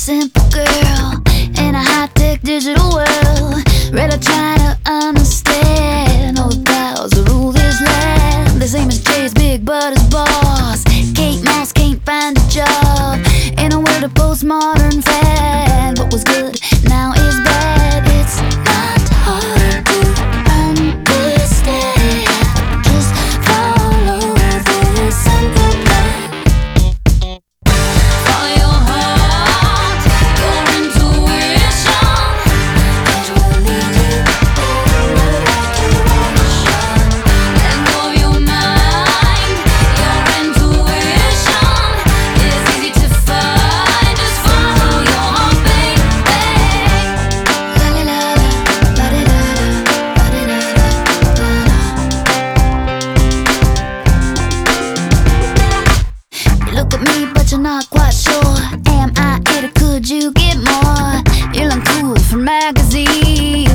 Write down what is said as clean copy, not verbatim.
simple girl in a high-tech digital world, really trying to understand all the powers that rule this land. The same as Jay's big but his boss. Kate Moss can't find a job in a world of postmodern fad. What was good now is bad. It's not hard to understand. Just follow this simple plan. Follow your heart, your intuition. It will lead you in the right direction. Let go of your mind, your intuition is easy to find. Just follow your heart, baby. La la la la, la la la la, you look at me, but you're not quite sure. Am I it or could you get more? You're uncool from magazines.